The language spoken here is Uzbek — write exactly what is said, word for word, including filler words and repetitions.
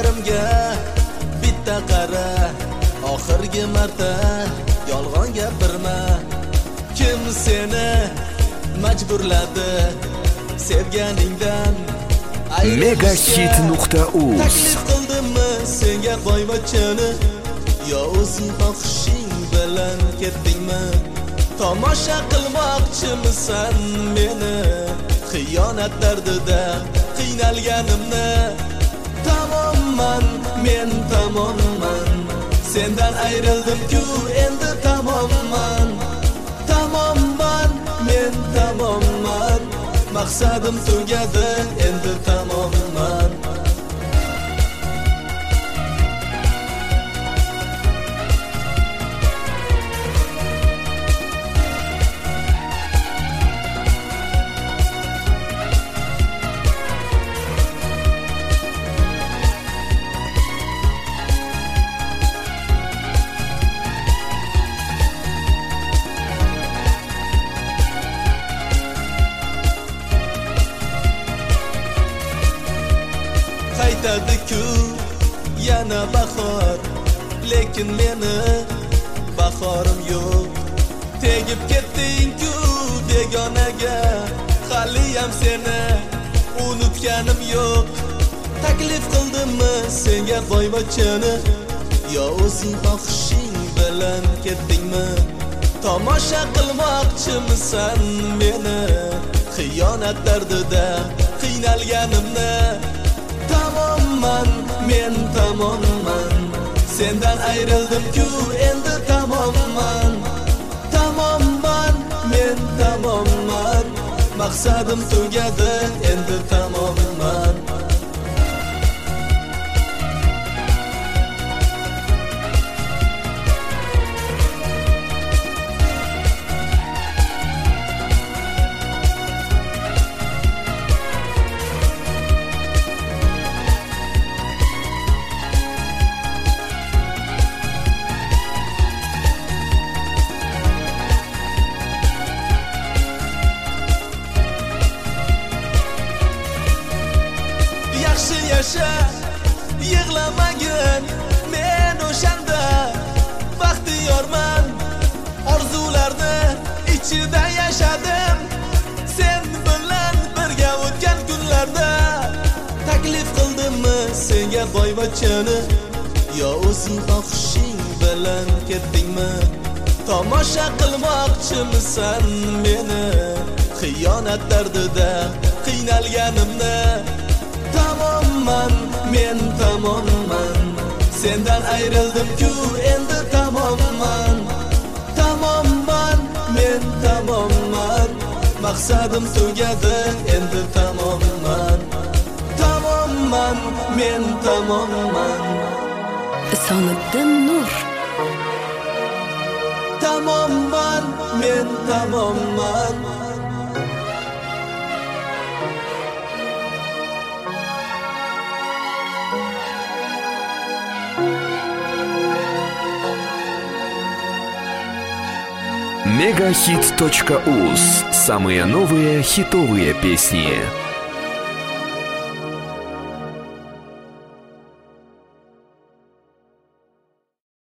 ko'zlarimga bitta qara, oxirgi marta yolg'on gapirma. Kim seni majburladi sevganingdan megahit nuqta uz? Taklif qildimmi senga boyvachchani, yo o'zing xohishing bilan ketdingmi? Tomosha qilmoqchimisan meni, xiyonat dardida qiynalganimni? Tamomman, men tamomman, sendan ayrildim-ku endi tamomman. Tamomman, men tamomman, maqsadim tugadi endi tamomman. Qaytadi-ku yana bahor, lekin meni bahorim yo'q. Tegib ketding-ku begonaga, haliyam seni unutganim yo'q. Taklif qildimmi senga boyvachchani, yo o'zing xohishing bilan ketdingmi? Tomosha qilmoqchimisan meni, xiyonat dardida qiynalganimni? Tamomman, men tamomman, sendan ayrildim-ku endi tamomman. Tamomman, men tamomman, maqsadim tugadi endi tamomman. Yaxshi yasha, yig'lamagin, men o'shanda baxtiyorman. Orzularni ichida yashadim, sen bilan birga o'tgan kunlarda. Taklif qildimmi senga boyvachchani, yo o'zing xohishing bilan ketdingmi? Tomosha qilmoqchimisan meni, xiyonat dardida qiynalganimni? Tamomman, men tamomman, sendan ayrildim-ku endi tamomman. Tamomman, men tamomman, maqsadim tugadi endi tamomman. Tamomman, men tamomman. Isoniddin Nur. Tamomman, men tamomman. megahit точка уз. Самые новые хитовые песни.